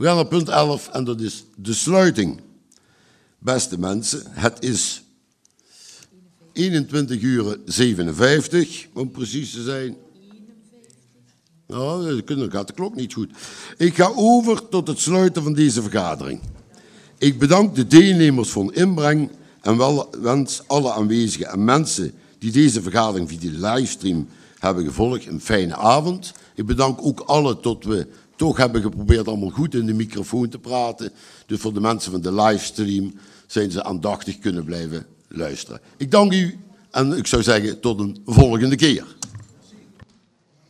We gaan naar punt 11 en dat is de sluiting. Beste mensen, het is 21:57 om precies te zijn. Nou, dan gaat de klok niet goed. Ik ga over tot het sluiten van deze vergadering. Ik bedank de deelnemers voor hun inbreng en wens alle aanwezigen en mensen die deze vergadering via de livestream hebben gevolgd een fijne avond. Ik bedank ook alle tot we toch hebben geprobeerd allemaal goed in de microfoon te praten. Dus voor de mensen van de livestream zijn ze aandachtig kunnen blijven luisteren. Ik dank u en ik zou zeggen tot een volgende keer.